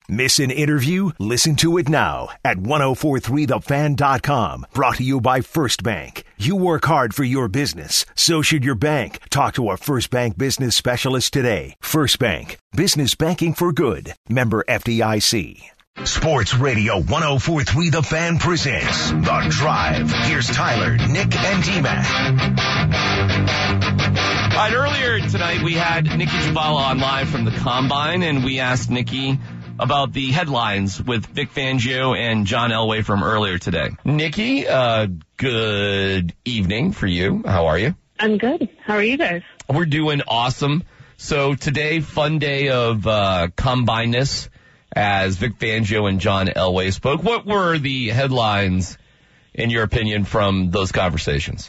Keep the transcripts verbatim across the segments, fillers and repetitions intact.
Miss an interview? Listen to it now at ten forty-three the fan dot com. Brought to you by First Bank. You work hard for your business. So should your bank. Talk to a First Bank business specialist today. First Bank. Business banking for good. Member F D I C. Sports Radio ten forty-three The Fan presents The Drive. Here's Tyler, Nick, and D-Mac. All right, earlier tonight we had Nikki Zavala on live from the Combine, and we asked Nikki about the headlines with Vic Fangio and John Elway from earlier today. Nikki, uh, good evening for you. How are you? I'm good. How are you guys? We're doing awesome. So today, fun day of uh, Combine-ness as Vic Fangio and John Elway spoke. What were the headlines, in your opinion, from those conversations?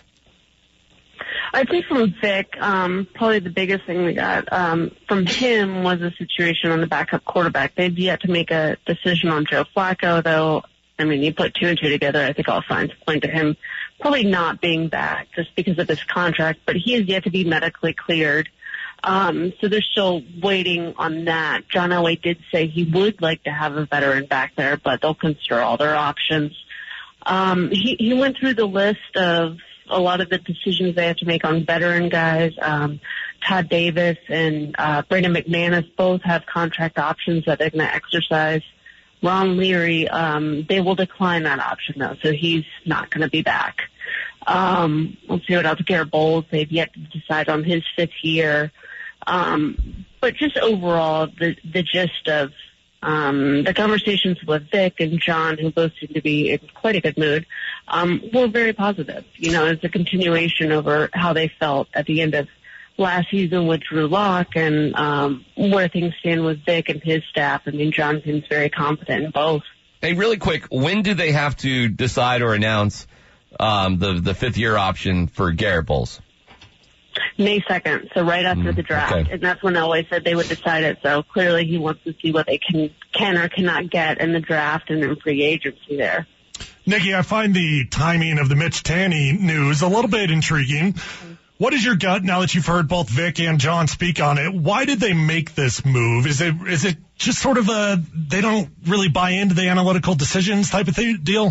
I'd say from Vic, um, probably the biggest thing we got um, from him was a situation on the backup quarterback. They've yet to make a decision on Joe Flacco, though. I mean, you put two and two together, I think all signs point to him probably not being back just because of his contract, but he has yet to be medically cleared. Um, so they're still waiting on that. John Elway did say he would like to have a veteran back there, but they'll consider all their options. Um, he, he went through the list of a lot of the decisions they have to make on veteran guys. Um, Todd Davis and uh, Brandon McManus both have contract options that they're going to exercise. Ron Leary, um, they will decline that option, though, so he's not going to be back. Um, let's see what else. Garrett Bowles, they've yet to decide on his fifth year. Um, but just overall, the, the gist of um, the conversations with Vic and John, who both seem to be in quite a good mood, um, were very positive. You know, it's a continuation over how they felt at the end of last season with Drew Lock and um, where things stand with Vic and his staff. I mean, John seems very confident in both. Hey, really quick, when do they have to decide or announce um, the, the fifth-year option for Garrett Bowles? May second, so right after mm, the draft. Okay. And that's when Elway said they would decide it. So clearly he wants to see what they can can or cannot get in the draft and in free agency there. Nikki, I find the timing of the Mitch Tanny news a little bit intriguing. What is your gut now that you've heard both Vic and John speak on it? Why did they make this move? Is it is it just sort of a they don't really buy into the analytical decisions type of th- deal?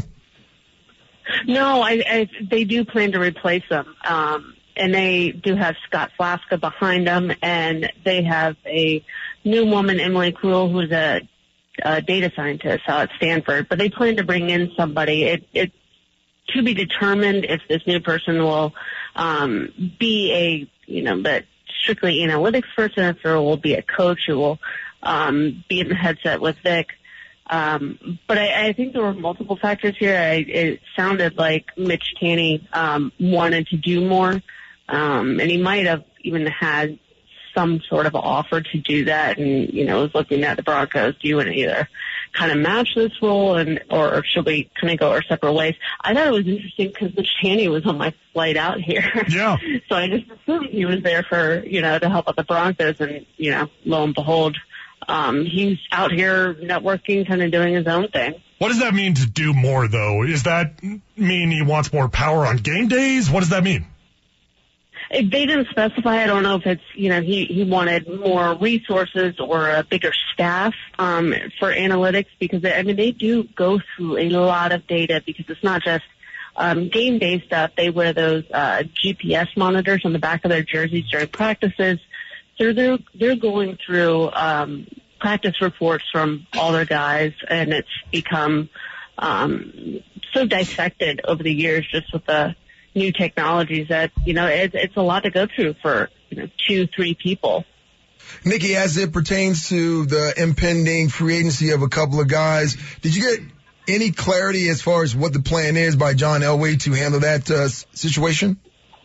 No, I, I they do plan to replace them. Um, and they do have Scott Flaska behind them, and they have a new woman, Emily Krull, who's a, a data scientist out at Stanford. But they plan to bring in somebody. It, it to be determined if this new person will um, be a, you know, but strictly analytics person, if there will be a coach who will um, be in the headset with Vic. Um, but I, I think there were multiple factors here. I, it sounded like Mitch Tanny um, wanted to do more, um, and he might have even had some sort of offer to do that. And you know, was looking at the Broncos. Do you want to either kind of match this role, and or, or should we kind of go our separate ways? I thought it was interesting because Mitch Tanny was on my flight out here. Yeah. So I just assumed he was there for you know to help out the Broncos, and you know, lo and behold. Um, he's out here networking, kind of doing his own thing. What does that mean to do more, though? Does that mean he wants more power on game days? What does that mean? If they didn't specify, I don't know if it's, you know, he, he wanted more resources or a bigger staff um, for analytics because, they, I mean, they do go through a lot of data because it's not just um, game day stuff. They wear those uh, G P S monitors on the back of their jerseys during practices. So they're, they're going through um, practice reports from all their guys, and it's become um, so dissected over the years just with the new technologies that, you know, it, it's a lot to go through for, you know, two, three people. Nikki, as it pertains to the impending free agency of a couple of guys, did you get any clarity as far as what the plan is by John Elway to handle that uh, situation?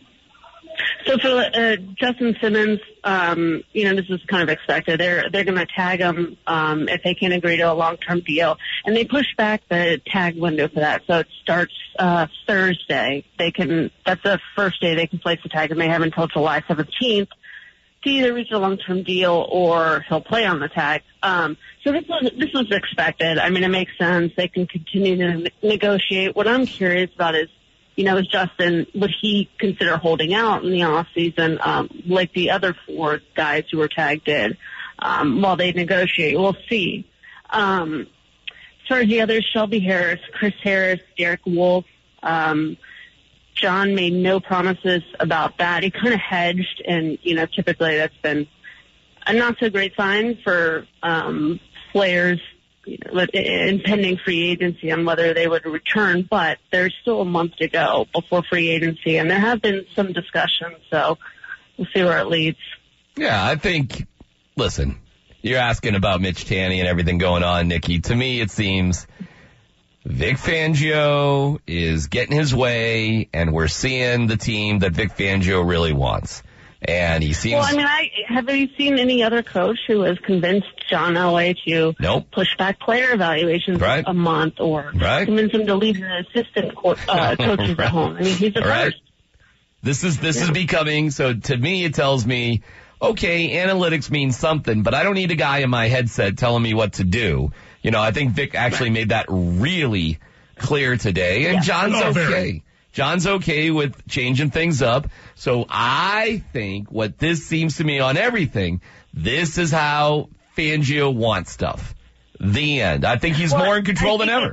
So for uh, Justin Simmons, um, you know, this is kind of expected. They're they're going to tag him um, if they can agree to a long-term deal, and they push back the tag window for that. So it starts uh, Thursday. They can that's the first day they can place the tag, and they have until July seventeenth to either reach a long-term deal or he'll play on the tag. Um, so this was this was expected. I mean, it makes sense. They can continue to ne- negotiate. What I'm curious about is, you know, is Justin, would he consider holding out in the off season, um, like the other four guys who were tagged did, um, while they negotiate? We'll see. Um, as far as the others, Shelby Harris, Chris Harris, Derek Wolfe, um, John made no promises about that. He kind of hedged, and, you know, typically that's been a not so great sign for um, players, you know, with impending free agency on whether they would return. But there's still a month to go before free agency, and there have been some discussions, so we'll see where it leads. Yeah, I think, listen, you're asking about Mitch Tanny and everything going on, Nikki. To me, it seems Vic Fangio is getting his way, and we're seeing the team that Vic Fangio really wants. And he seems... Well, I mean, I, have you seen any other coach who has convinced John Elway to nope. push back player evaluations right. a month or right. convince him to leave the assistant co- uh, coaches right. at home? I mean, he's the right. first. This is this yeah. is becoming, so to me it tells me, okay, analytics means something, but I don't need a guy in my headset telling me what to do. You know, I think Vic actually right. made that really clear today, and yeah. John's oh, okay. Very. John's okay with changing things up. So I think what this seems to me on everything, this is how Fangio wants stuff. The end. I think he's well, more in control than ever. It,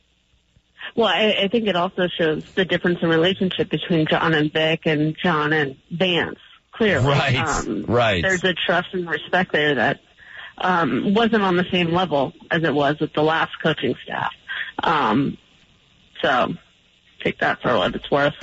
well, I, I think it also shows the difference in relationship between John and Vic and John and Vance. Clearly, right, um, right. There's a trust and respect there that um, wasn't on the same level as it was with the last coaching staff. Um, so. Take that for what it's worth.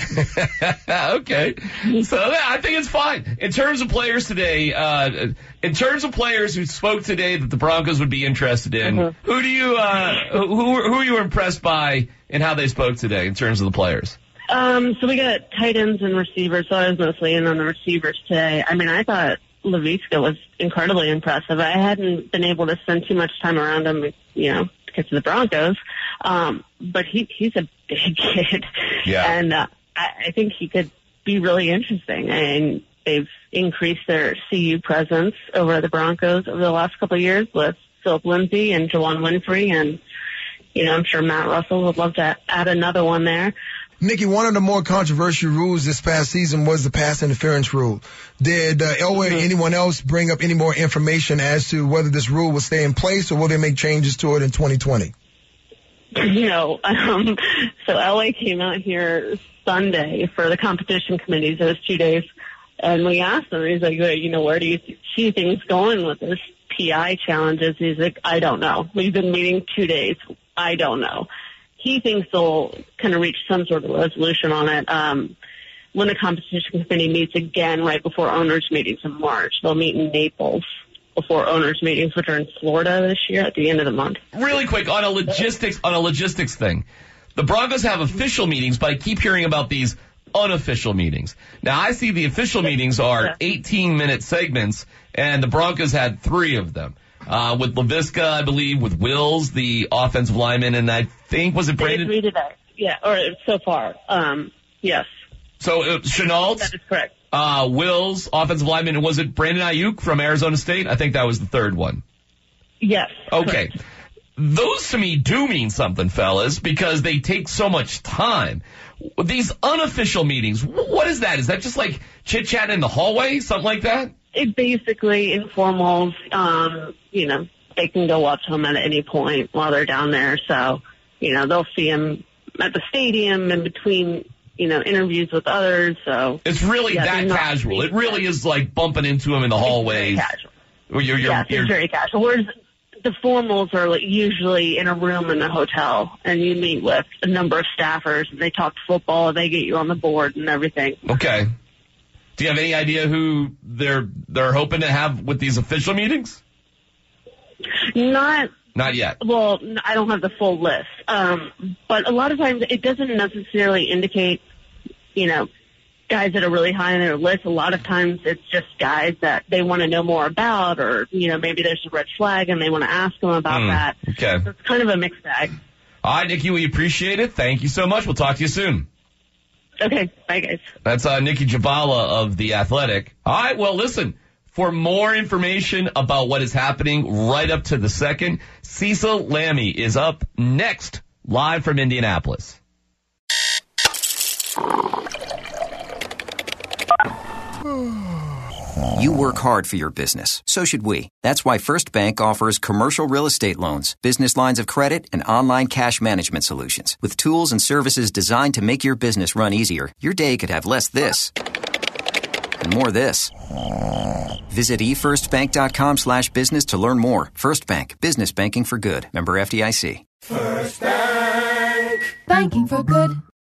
Okay. So yeah, I think it's fine. In terms of players today, uh, in terms of players who spoke today that the Broncos would be interested in, mm-hmm. who do you, uh, who, who are you impressed by in how they spoke today in terms of the players? Um, so we got tight ends and receivers, so I was mostly in on the receivers today. I mean, I thought Laviska was incredibly impressive. I hadn't been able to spend too much time around him, you know, because of the Broncos. Um, but he, he's a big kid. Yeah. And, uh, I, I think he could be really interesting. And they've increased their C U presence over the Broncos over the last couple of years with Philip Lindsay and Jawan Winfrey. And, you know, I'm sure Matt Russell would love to add another one there. Nikki, one of the more controversial rules this past season was the pass interference rule. Did uh, Elway or anyone else bring up any more information as to whether this rule will stay in place or will they make changes to it in twenty twenty? You know, um, so Elway came out here Sunday for the competition committees. Those two days. And we asked him, he's like, you know, where do you see things going with this P I challenges? He's like, I don't know. We've been meeting two days. I don't know. He thinks they'll kind of reach some sort of resolution on it um, when the competition committee meets again right before owners' meetings in March. They'll meet in Naples before owners' meetings, which are in Florida this year at the end of the month. Really quick, on a logistics on a logistics thing, the Broncos have official meetings, but I keep hearing about these unofficial meetings. Now, I see the official meetings are eighteen-minute segments, and the Broncos had three of them. Uh, with Laviska, I believe, with Wills, the offensive lineman, and I think, was it Brandon? Three today. Yeah, or so far. Um, yes. So, uh, Chenault? That is correct. Uh, Wills, offensive lineman, and was it Brandon Ayuk from Arizona State? I think that was the third one. Yes. Okay. Correct. Those to me do mean something, fellas, because they take so much time. These unofficial meetings, what is that? Is that just like chit-chat in the hallway? Something like that? It basically informals, um, you know, they can go up to him at any point while they're down there. So, you know, they'll see him at the stadium in between, you know, interviews with others. So it's really yeah, that casual. It really is like bumping into him in the hallways. It's very casual. You're, you're, yes, you're, it's very casual. Whereas the formals are like usually in a room in the hotel, and you meet with a number of staffers, and they talk football, they get you on the board and everything. Okay. Do you have any idea who they're they're hoping to have with these official meetings? Not Not yet. Well, I don't have the full list. Um, but a lot of times it doesn't necessarily indicate, you know, guys that are really high on their list. A lot of times it's just guys that they want to know more about, or, you know, maybe there's a red flag and they want to ask them about mm, that. Okay. So it's kind of a mixed bag. All right, Nikki, we appreciate it. Thank you so much. We'll talk to you soon. Okay. Bye, guys. That's uh, Nikki Jhabvala of The Athletic. All right, well, listen. For more information about what is happening right up to the second, Cecil Lammey is up next, live from Indianapolis. You work hard for your business. So should we. That's why First Bank offers commercial real estate loans, business lines of credit, and online cash management solutions. With tools and services designed to make your business run easier, your day could have less this and more this. Visit e first bank dot com slash business to learn more. First Bank. Business banking for good. Member F D I C. First Bank. Banking for good.